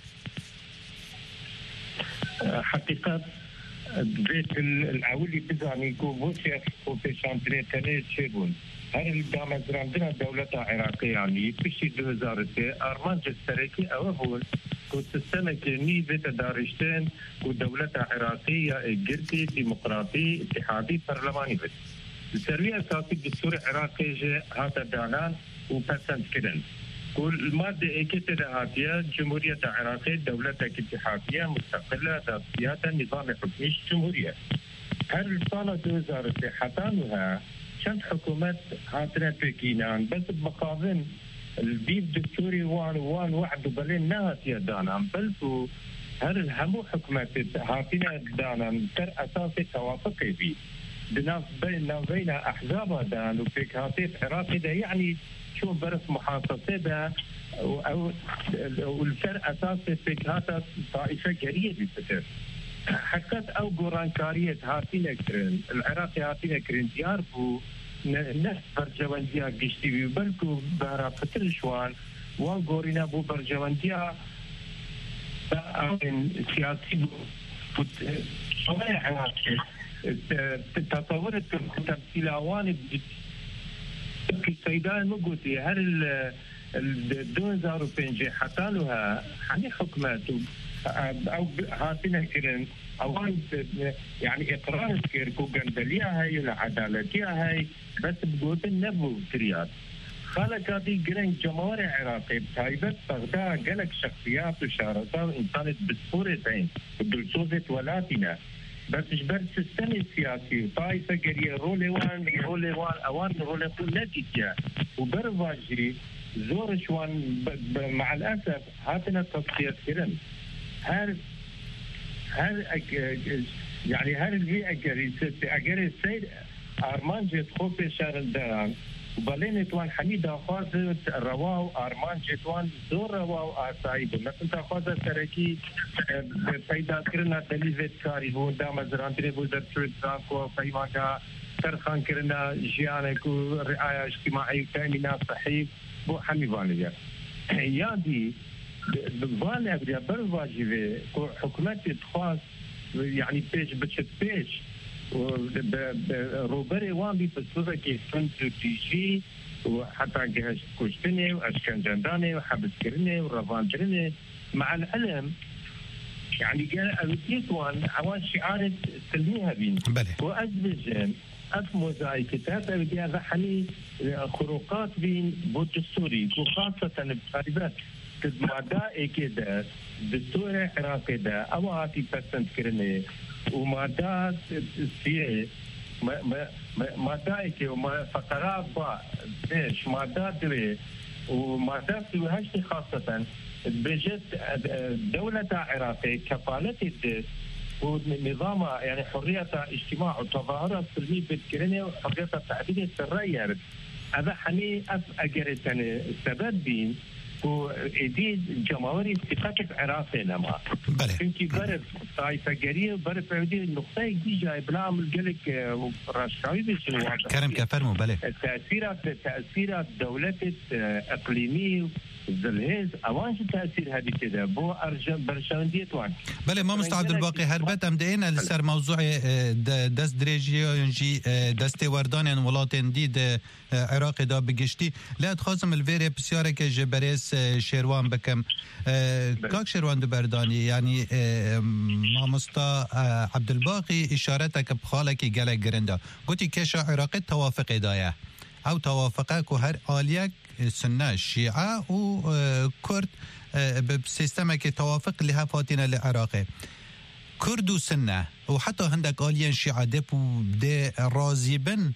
حقیقت بیت الاولی بزنی کو وصف کو پیشان تنه چبون هر الدام زراندنا دولت عراقی یعنی پشتی دو هزار و سه ارمان جسترکی او بود کو سیستم کنی بیت دارشتن کو دولت عراقی یا گرتی دموکراتی اتحادی پارلمانی بود التربية الأساسية الدستور العراقي هذا دانان وبسنت كدن كل المادة كتير هاتية جمهورية العراقية دولة اتحادية مستقلة ذاتية نظام حكمي جمهورية هر السنة دو هزار حتانها كانت حكومات هاتنا بكينان بس بمقابل البيب الدستوري وان وان واحد بلين نهاتية دانان بل هر الهمو حكومات هاتنا دانان تر أساسي توافقي بيه بين بين احزاب دان وفيك هاتف عراقي ده يعني شو برس محاصصه ده او والفرق اساسي فيك هذا طائفه جريئه بالفكر حكت او قرانكاريه هاتينا كرين العراقي هاتينا كرين ديار بو نفس برجوانديا قشتي بلكو بارا فتر شوان وان قورينا بو برجوانديا سياسي شوية عراقي تصورت تمثيل اواني في السيدان مقوتي هل ال دو هزار و پنج حتى لها حني حكمات او هاتنا كرن اوان يعني اقرار كيركو قندليا هاي العدالتيا هاي بس بقوت النبو ترياد خلقاتي جرين جمهور عراقي بتايبت بغداد قلق شخصيات وشارطات انسانت بصورتين بالصوفة ولاتنا بس جبر السيستم السياسي طائفة قرية رولي وان رولي وان اوان رولي قول نتيجة وبرفاجي زور شوان مع الأسف هاتنا تصفية كرن هل هل يعني هل البيئة قرية قرية السيد أرمان جيت خوفي شهر الدران وبلين توان حميدة خاصة رواو أرمان جيتوان زور رواو آسايب مثل تخاصة تركي پیدا کرنا تلیفت کاری بود دام زراندری بود در سویدران کو پیمانگا ترخان کرنا جیانه کو رعاية اجتماعي تأمين صحي بو حمي باليا يادي بالظاهر بدي برواجبه حكومتي تخاص يعني بيش بتشت بيش روبري وان بي بسبب كيف كنت تيجي وحتى جهاز كوشتني واشكنجنداني وحبس كرني ورفان كرني مع العلم يعني قال أبيت وان عوان شعار سلميها بين وأزبجن أف موزايكتات أبدي هذا حني خروقات بين بود السوري وخاصة بخاربات كمادة كده دستور عراقي ده أو هاتي بسنت كرني ومادة سيئة ما ما مادة كي وما فقرات با إيش مادة دري ومادة سويهاش خاصة بجد دولة عراقية كفالة الدس ونظام يعني حرية اجتماع وتظاهرات سلمية بالكرنية وحرية التعبير الرأي هذا حني أف أجرت يعني السبب بين وإديد جماهيري ثقافة عراقي لما كنتي برد طائفة جريء برد عودي النقطة دي جاي بلا عمل جلك رشاوي بيسوا كرم كفرمو بله تأثيرات تأثيرات دولة إقليمية زلهز اوانش تاثير هذه كده بو ارجع برشانديه توان بله ما مستعد الباقي هربت ام دينا لسر موضوع دست دريجي ينجي دست وردان ولاتن دي عراق دا بگشتي لا تخاصم الفيري بسيارك جبريس شيروان بكم كاك شيروان دو برداني يعني ما مستا عبد الباقي اشارتك بخالك جلك جرندا قلتي كيش عراقي توافق دايه او توافقك وهر آليك سنة شيعة وكرد بسيستمك توافق لها فاتنا لعراقي كرد وسنة وحتى عندك آليين شيعة ديبو دي رازيبن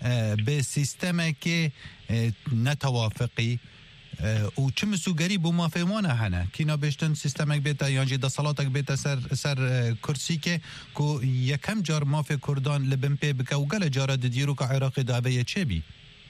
بسيستمك نتوافقي وچمسو قريب وما فهمونا هنا كينا بيشتن سيستمك بيتا يانجي دا صلاتك بيتا سر سر كرسيك كو يكم جار ما في كردان لبن بي بكا وقال جارة ديرو كعراقي دابية تشابي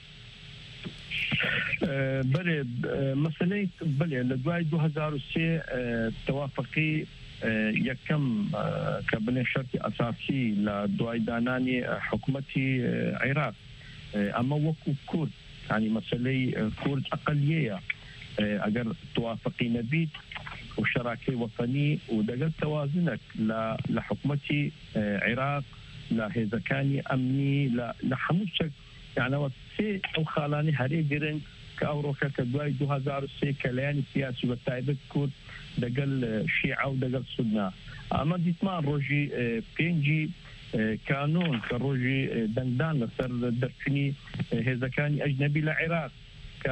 بله مسألة بله لدواي دو هزار وسي توافقي يكم كابني شرطي أساسي لدواي داناني حكومتي عراق أما وكو كورد يعني مسألة كورد أقلية أجر توافقي نبيت وشراكي وطني ودقل توازنك لحكومتي عراق لهزكاني أمني لحموشك يعني وسي أو خالاني هري جرن كأوروكا كدواي دو هزار وسي كلاني سياسي وتايبت كورد دقل شيعة ودقل سنة أما ديتمان روجي بينجي قانون كروجي دندان لسر درفني هزكاني أجنبي لعراق ك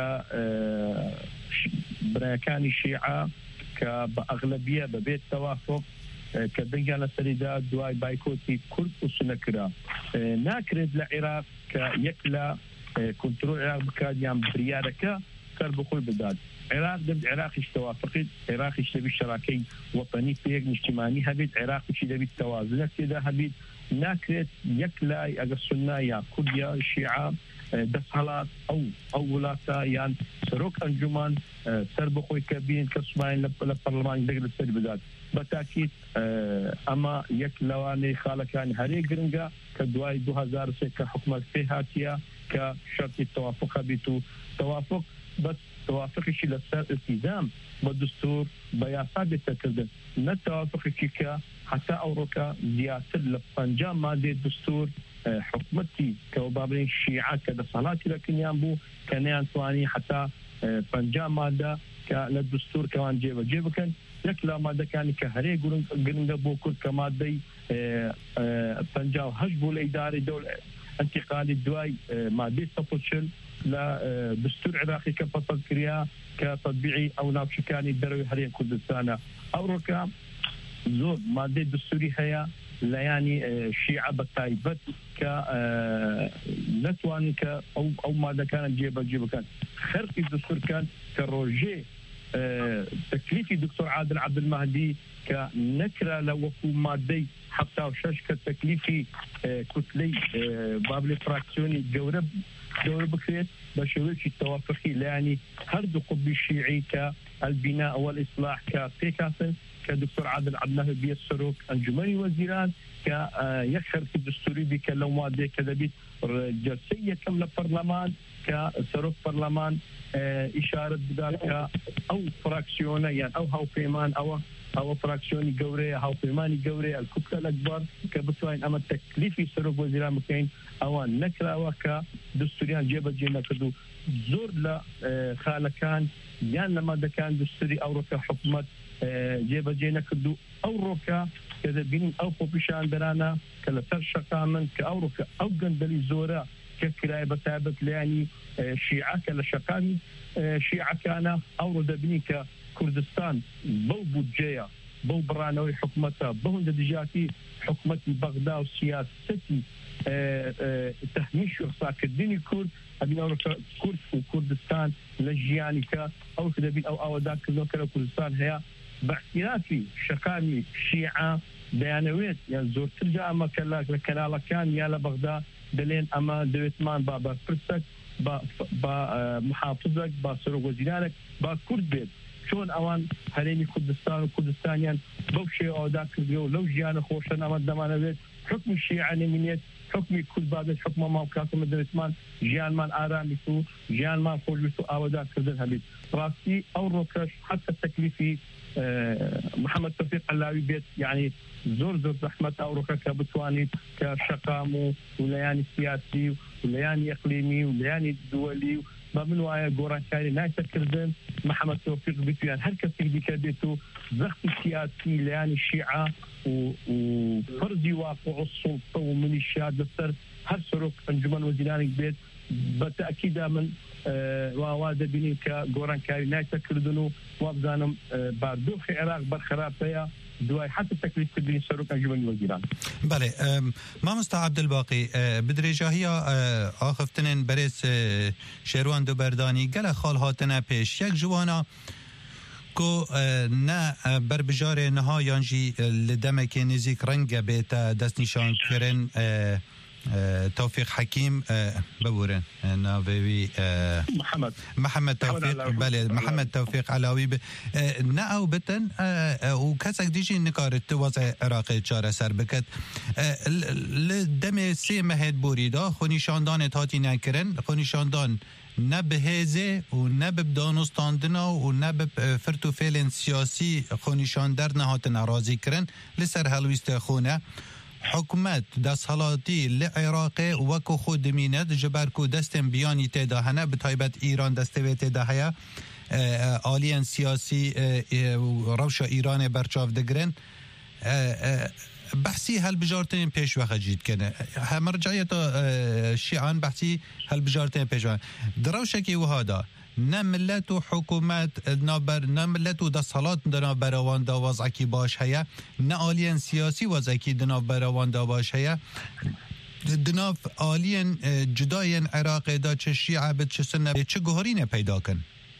بريكاني شيعة كأغلبية ببيت توافق كدنجا لسريدا دواي بايكوتي كرد وسنكرا ناكرد لعراق كيكلا كنترول العراق بكاد يام برياركا كربخوي بداد عراق دب عراق توافقت عراق اشتبي شراكي وطني فيك اجتماعي هبيت عراق اشتبي توازن كذا هبيت ناكرت يكلا اجر سنة يا كرديا الشيعة دسهلات او او ولاتا يعني سروك انجمان سربخوي كابين كسماين للبرلمان دقل السد بداد بتاكيد اما يكلواني خالكاني هري جرنجا كدواي دو هزار سكه حكومه فيهاتيا كشرط التوافق بيتو توافق بس توافق شي لسر التزام بالدستور بياسات التكلم نتوافق كيكا حتى اوروكا زياسر لفنجام ماده الدستور حكومتي كوبابين الشيعة كذا صلاتي لكن يامبو كان ينتواني حتى فنجام ماده كالدستور كمان جيبه جيبه كان يكلا ماده كان كهري قرنجا بوكر كمادي فنجاو هجبوا الاداري دول انتقال الدواي ماده تفشل لا دستور عراقي كفصل كريا كتطبيعي او نافشكاني الدروي حاليا كردستان اوروكا زور ماده دستوري هي لا يعني شيعة بتايبت ك نتوان ك او او ماده كان جيبه جيبه كان خرق الدستور كان كروجي تكليف الدكتور عادل عبد المهدي كنكره لو مادي حتى وشاش كتكليفي كتلي بابلي فراكسيوني جورب جورب كريت بشويش التوافقي يعني هرد قطبي الشيعي كالبناء والاصلاح كبيكاسن كدكتور عادل عبد المهدي السروك انجمني وزيران كيخر في الدستوري بك لو ماده كذبت جلسيه كم البرلمان كسروف برلمان اشاره بذلك او فراكسيون يعني او هاو بيمان او او فراكسيوني جوري هاو بيماني جوري الكتله الاكبر كبتوين اما تكليفي سروف وزير مكين او نكره وكا دستوريان جيب جينا كدو زور لا خالكان يعني لما ده كان دستوري او ركا حكومه جيب جينا كدو او ركا كذا بين او بوبيشان برانا كلا ترشقا من كاوروكا او جندلي زورا ككراي بتابت يعني شيعه كلا شقاني شيعه كان او دبني كردستان بو بوجيا بو برانوي حكومتها بو دجاتي حكومه بغداد وسياستي تهميش يخصاك الدنيا كرد ابين كرد وكردستان لجيانيكا او كدبين او او ذاك كردستان هي باختلافي شقامي شيعه بيانويت يعني زور ترجع اما كلا كان يا لبغداد دلين اما دويتمان بابا فرسك با محافظك با سروق وزيرانك با كرد بيت شون اوان هريني كردستان وكردستانيان بوشي او ذاك اليوم لو جيانا خوشن اما دمانويت حكم الشيعه نمينيت حكمي كل بابت حكم ما كاتم دويتمان جيان مان ارامي تو جيان مان فوجتو او ذاك كردن هبيت راسي او روكش حتى التكليفي محمد توفيق علاوي بيت يعني زور زور رحمة أوروكا كبتواني كشقامو ولياني سياسي ولياني إقليمي ولياني دولي ما من وعي قوران كاري نايسا كردن محمد توفيق بيتو يعني هركس يديك بيتو ضغط سياسي لياني الشيعة وفرضي واقع السلطة وميليشيات دفتر هر سروك انجمان وزيراني بيت بالتأكيد من وواده بینیم که گوران کاری نایت کردنو وابزانم باردوخ عراق برخرابتیا دوای حتی تکلیف کردنی سروک انجمن وزیران. بله ما مستعد عبدالباقی بدرجاهی آخفتن برس شیروان دو بردانی گل خال هاتنه پیش یک جوانا کو نه بر بجار نها یانجی لدمک نزیک رنگ بیت دست نشان کرن توفيق حكيم بورن ناوي محمد محمد توفيق بله محمد توفيق علاوي ناو بتن وكسك ديجي نكارت وضع عراقي چاره سر بكت لدم سي مهد بوريدا خوني شاندان تاتي نكرن خوني شاندان نه به هزه و نه به دانستاندنا و نه به فرتو فعل سیاسی خونیشان در نهات ناراضی کرن لسر هلویست خونه حکومت دست حالاتی لعراق وکو خود مینت جبرکو دستن بیانی تداهنه به تایبت ایران دستوی تداهیه آلین سیاسی روش ایران برچاف دگرن بحثی هل بجارتين پیش وقت جید کنه هم رجعیت شیعان بحثی هل بجارتين پیش وقت دروشکی وهادا نه ملت و حکومت نابر نه ملت و دستالات دنا براوان دا وضعکی باش هیا نه آلین سیاسی وضعکی دنا براوان دا باش هیا دناف آلین جداین عراق دا چه شیعه بد چه سنه چه گوهرین پیدا کن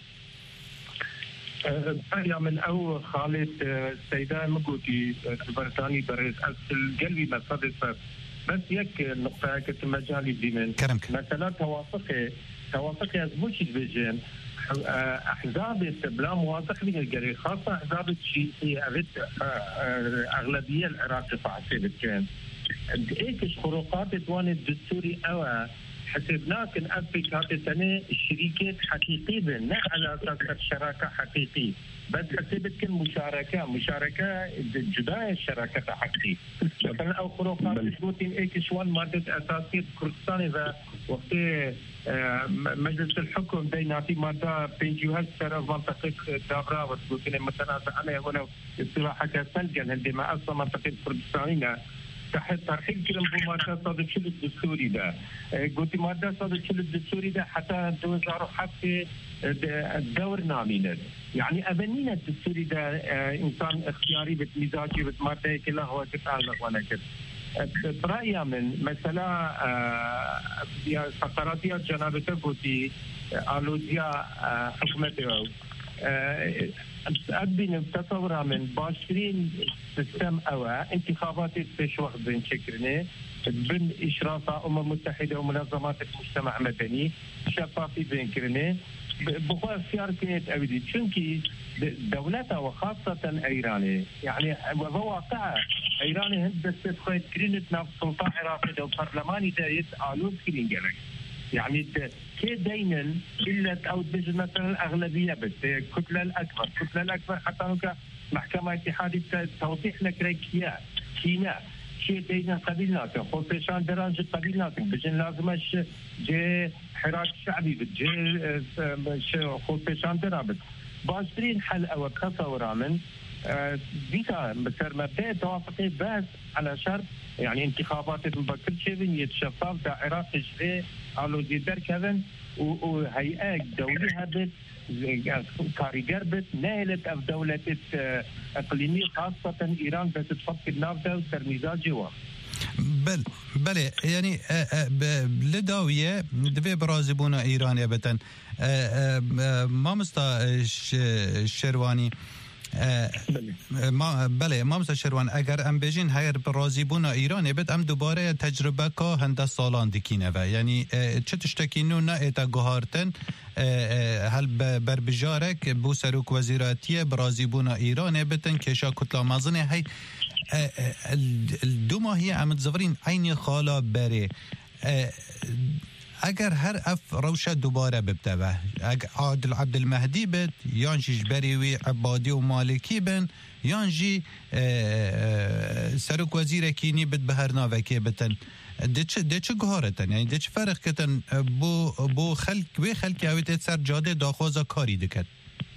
أنا من أول خالد سيدان مقولي بريطاني بريز أصل قلبي مصادفة بس يك نقطة كنت مجالي ديمن مثلا توافقي توافقي أزبوش الفيجن أحزاب بلا موافق من الجري خاصة أحزاب الشيعية أغلب أغلبية العراق فعسيب كان إيش خروقات دوان الدستوري أو حسبناه كن أبيك هذه السنة شركات حقيقية لا على أساس شراكة حقيقية بس حسبت كن مشاركة مشاركة جداية الشراكة حقيقية مثلا أو خروقات بوتين إيكشوان مادة أساسية كردستان إذا وقت مجلس الحكم بيناتي مادة بينجوهات سر منطقة دابرا وتقولين مثلا أنا هنا اصطلاحا كسلجن عندما أصلا منطقة كردستانية تحت ترحيل كلام بمادة صادق شل الدستوري ده قلت مادة صادق شل الدستوري ده حتى دوزارو حتى الدور نامينه يعني أبنينا الدستوري ده إنسان اختياري بمزاجي بمادة كلها هو تتعلق وانا كده برأيي من مثلا يا سقراطية جنابته قلتي آلوديا حكمته أبين تصورها من باشرين سيستم أوا انتخابات بيش وقت بين شكرني بين إشراف أمم متحدة ومنظمات المجتمع المدني شفافي بين كرني بخوا اختيار كانت أبدي چونكي دولتها وخاصة إيراني يعني وواقع إيراني هند بس تخيل كرينت نفس سلطة عراقية دو برلماني دايت آلوز كرين جلك يعني كي دايما إلا أو تجي مثلا الأغلبية بس الكتلة الأكبر الكتلة الأكبر حتى هناك محكمة اتحادية توضيح لك ريكيا كينا شيء دايما قبيلناك خلطيشان درانج قبيلناك بجن لازمش جي حراك شعبي بجي خلطيشان درابط باشترين حل أو تصور من ديتا بسر مبدأ توافقي بس على شرط يعني انتخابات مبكر شبن يتشفاف دا عراق شغي على جدر كذن وهيئة دولي هبت كاريجر بت نالت أف دولة إقليمية خاصة إيران بس تفكر نافذة وترميزات جوا بل بله يعني لداوية دبي برازبونا إيرانيا بتن ما مستا شرواني ما بله ما مستا شروان اگر ام بجین هر برازبونا إيرانيا بت ام دوباره تجربه که هنده سالان دکینه و یعنی چه تشتکینو نه ایتا گهارتن هل بربجارك بو سروك وزيراتيه برازبونا إيرانيا بتن كشا كتلا مازنه هي دو ماهی عمد زفرین عین خالا بره اگر هر اف روشه دوباره ببتوه اگر عادل عبد المهدی بد یانجی جبریوی عبادی و مالکی بن یانجی سروک وزیر کینی بد بهر ناوکی بتن دچ دچ گهارتن یعنی دچ فرق کتن بو بو خلق و خلق اویت سر جاده داخوزا کاری دکت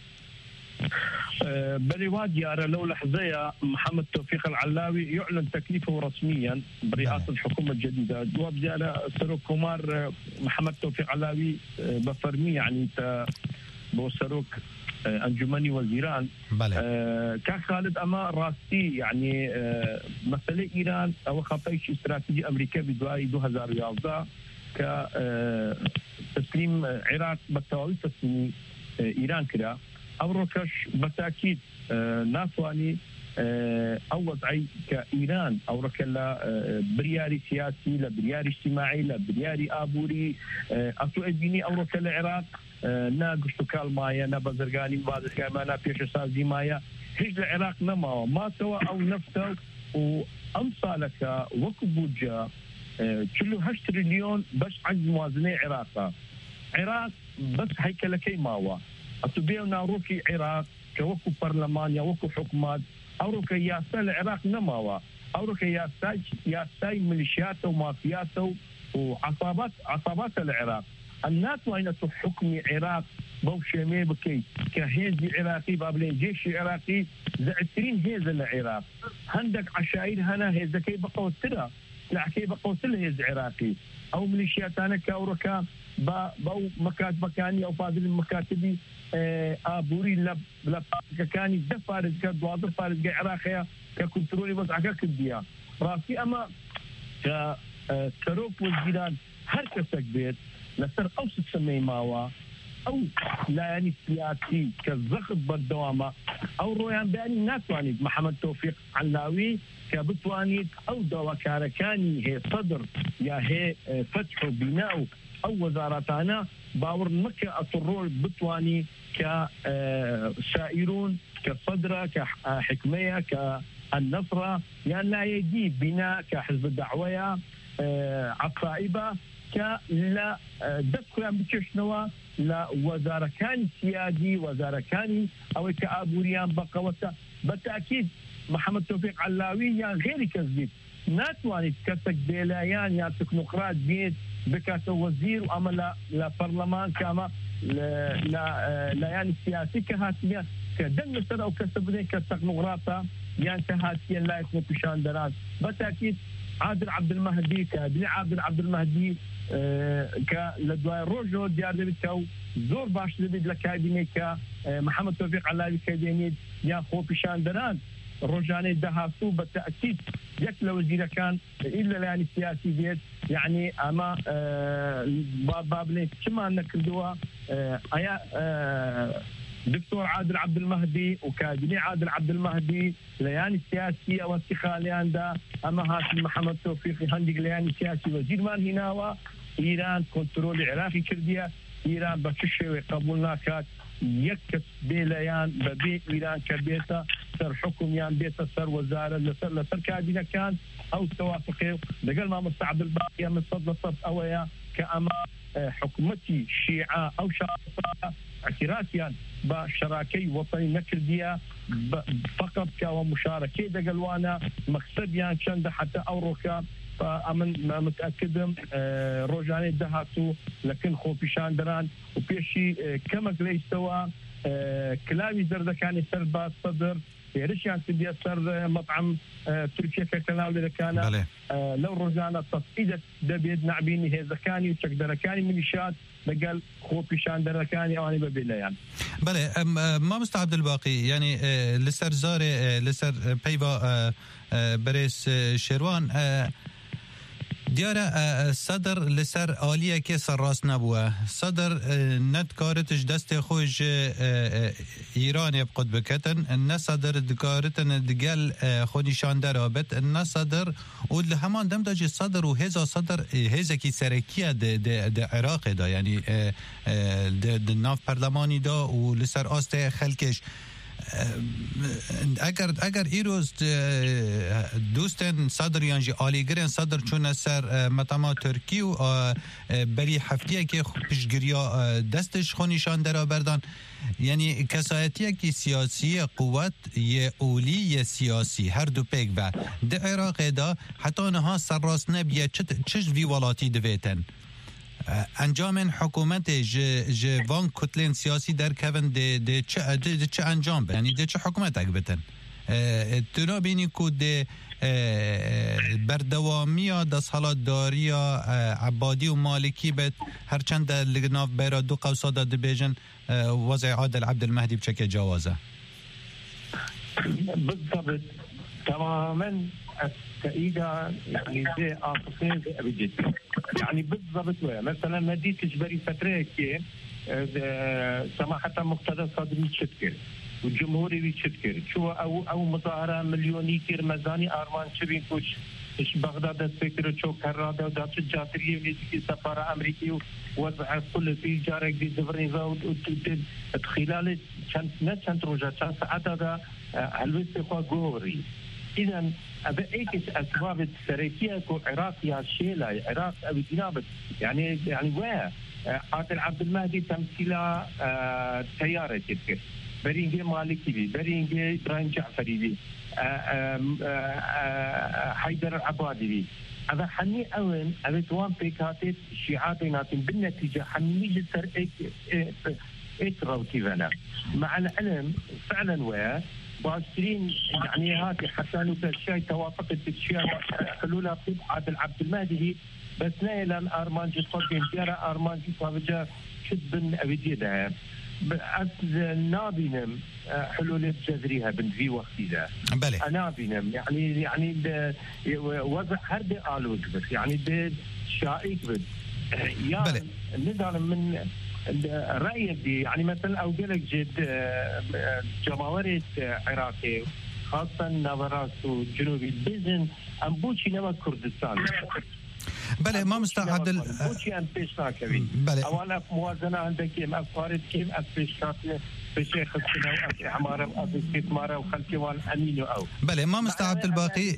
برواج يارا لو لحظة محمد توفيق العلاوي يعلن تكليفه رسميا برئاسة الحكومة الجديدة جواب زيادة سروك كومار محمد توفيق العلاوي بفرمي يعني بو سروك أنجمني وزيران آه كان خالد أما راستي يعني آه مسألة إيران أو خطيش استراتيجي أمريكا بدواي دو هزار ويازده كتسليم عراق بالتواوي تسليم آه إيران كده أوروكش بالتأكيد آه ناتواني آه أو وضعي كإيران أوروك لا آه برياري سياسي لا برياري اجتماعي لا برياري آبوري آه أتو أبيني أوروك العراق آه نا قشتو كالمايا نا بزرقاني بازر كاما نا بيش سازي مايا هج العراق نما ما سوا أو نفسه وأمثالك وكبوجا آه كله هش تريليون بش عجز موازنة عراقا عراق بس هيكلكي ماوا أتبيع ناروكي عراق كوكو برلمان يا وكو حكومات أوروكا ياسا العراق نماوا أوروكا ياسا ياسا ميليشيات ومافيات وعصابات عصابات العراق الناس وين حكم عراق بوشيمي بكي كهيزي عراقي بابلين جيش عراقي زعترين هيز العراق عندك عشائر هنا هيزكي بقوترها لعكي بقوتل هيز عراقي أو ميليشيات أنا كأوروكا باو مكاتب مكاني أو فاضل المكاتبي آبوري لب لب كاني دفارز كدوادر فارز عراقية ككنترولي بس عكاك الديا راسي أما كروك والجيران هركسك بيت لسر أوسط سمي ماوا أو لا يعني سياسي كالزخط بالدوامة أو رويان بأني ناتواني محمد توفيق علاوي كبتواني أو دوا كاركاني هي صدر يا هي فتح وبناء أو وزارتنا باور مكة الرول بتواني كسائرون كصدرة كحكمية كالنصرة يعني لا يجي بناء كحزب الدعوية عصائبة كلا دخل بتشنوا لا وزارة كان سيادي وزارة كان أو كأبوريان بقوة بالتأكيد محمد توفيق علاوي يا غير كذب ناتواني كسك بيلايان يا تكنوقراط بيت بكاته وزير وأما لا لا برلمان كما لا لا, لا يعني سياسي كهاتية كدم سر أو كسبني كتكنوقراطة يعني كهاتية لا يكون بشان دران بالتأكيد عادل عبد المهدي كابن عادل عبد المهدي آه كلدواي روجو ديار دبيتو زور باش دبيت لكابيني كمحمد توفيق علاوي كابيني يا خو بشان دران روجاني دهاسو بالتأكيد يكلا وزير كان إلا يعني سياسي بيت يعني أما آه باب بابلي كما نكردوا آه أيا آه دكتور عادل عبد المهدي وكابيني عادل عبد المهدي لياني سياسي أو استخالي عنده أما هاشم محمد توفيق هندق لياني سياسي وزير مان هناوا إيران كنترول عراقي كردية إيران بتشوي قبولنا كات يكس بيليان ببيت إيران كبيتا سر حكم يان بيتا سر وزارة لسر لسر كابينة كان أو توافقه لقل ما مستعد الباقية من صد لصد أويا كأما حكومتي شيعة أو شرطة اعتراكيا بشراكي وطني نكرديا فقط كمشاركة دقلوانا مقصديا كان حتى أوروكا فأمن ما متأكد روجاني دهاتو لكن خوفيشان دران وبيشي كما ليستوى كلامي زردكاني سربا صدر رشيان سبيا سر مطعم تركيا كتناول لكان لو روجانا تصعيدة دبيد نعبيني هي زكاني وشكدركاني ميليشيات لقال خوفيشان دركاني أواني ببيليان بله ما مستعد الباقي يعني لسر زاري لسر بيفا بريس شيروان دیاره صدر لسر عالیه که سراس نبوه صدر ند کارتش دست خوش ایران یبقد بکتن نه صدر دکارتن دگل خونیشان درابت نه صدر و همان دم داجی صدر و هزا صدر هزا کی سرکیه ده عراق دا یعنی ده ناف پرلمانی دا و لسر آست خلکش اگر اگر ایروز دوستن صدر یانجی آلیگرن صدر چون سر متما ترکی و بری هفتیه که پیشگیریا دستش خونیشان در آوردن یعنی کسایتیه که سیاسی قوت یه اولی یه سیاسی هر دو پیک و در عراق دا حتی نها سراس نبیه چش وی ولاتی دویتن انجام حکومت ج وان کتلین سیاسی در کون ده ده چه ده چه انجام بده یعنی ده چه حکومت اگ بتن تو بینی کو ده بردوامی دست حالات داری عبادی و مالکی بد هرچند لگناف برا دو قوسا داده بیجن وضع عادل عبد المهدی بچک جوازه بالضبط تماما التأييدة يعني زي عاطفين زي أبي يعني بالضبط ويا مثلا مديت جبري فترة كي سماحة مقتدى صدري تشكر والجمهوري بيتشكر شو أو أو مظاهرة مليوني كير مزاني أرمان شبين كوش إيش بغداد فكرة شو كرادة ودات الجاترية ونيجي سفارة أمريكي ووضع كل في جارك دي زفرني فاود خلال كان نت كان روجا كان ساعات هذا الوسط خوا جوري إذا أبقيت أسباب السريكية كو عراق يا شيلا عراق أبي جنابت يعني يعني وين عادل عبد المهدي تمثيلا تيارة كتير برينجي مالكي بي برينجي إبراهيم جعفري بي حيدر العبادي بي هذا حني أول أبي توان بيكاتت شيعاتيناتين بالنتيجة حني جسر إك إك روتي فنا مع العلم فعلا وين باشرين يعني هاتي حتى لو الشيء توافقت الشيء حلولها في عادل عبد المهدي بس نيلان ارمان جسدين جرى ارمان جسدين شد ابدي ده بس نابينم حلول الجذريها بن في وقت ذا انا بينم يعني يعني وضع هرد الود بس يعني شائك بس يعني نزال من الرأي دي يعني مثلا أو قلق جد جماهير عراقي خاصة نافراس وجنوبي بيزن أم بوشي نما كردستان بله ما مستعد ال بوشي أم بيشنا كبير أولا موازنة عندك كيم أفارد كيم أفريشات بشيخ السنة وأف إعمارة وأف استثمارة وخلقي والأمين أو بله ما مستعد الباقي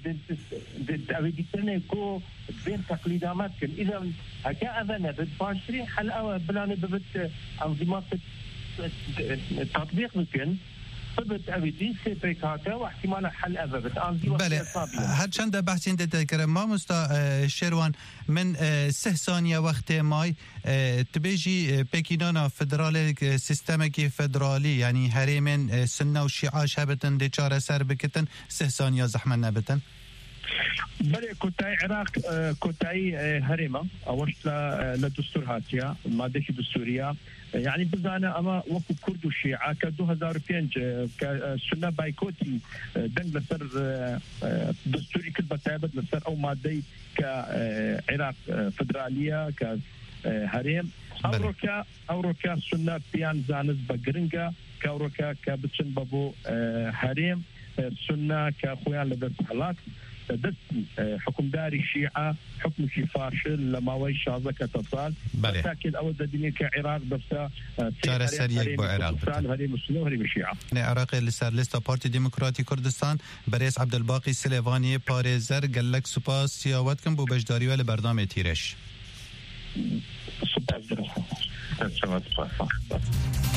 أبي تني كو بين تقليدات كن إذا هكا أذن بتباشرين حلقة بلاني ببت أنظمات التطبيق ممكن ثبت أبدي سيبريكاتا واحتمال حل أبد أنظمة بله هاد چند بحثين تذكر ما مستا شيروان من سه ثانية وقت ماي تبيجي بكينانا فدرالي سيستمكي فدرالي يعني هريمن سنة وشيعة شابتن دي چارة سر بكتن سه ثانية زحمة نبتن بله كوتاي عراق كوتاي هرمة أوشت لدستور هاتيا مادة دستورية يعني بزانا أما وقت كرد الشيعة كدو هزار بينج كسنة بايكوتي دنگ لسر دستوري كتبة تابت لسر أو مادة كعراق فدرالية كهرم أوروكا أوروكا سنة بيان زانز بقرنجا كأوروكا كبتشن بابو هرم سنة كخويان لدى سحلات دست حکومداری شیعه حکمشی فاشل لماوی شازده سال بله تاکید اول دنیا که عراق بسا چاره سر یک با عراق هریم سنی و هریم شیعه عراق لسر لیستا پارتی دموکراتی کردستان برئیس عبدالباقی سلیوانی پارێزەر گەلک سوپاس سیاوتکم بۆ بەشداریوە لە بەردەمێ تیرش سپاس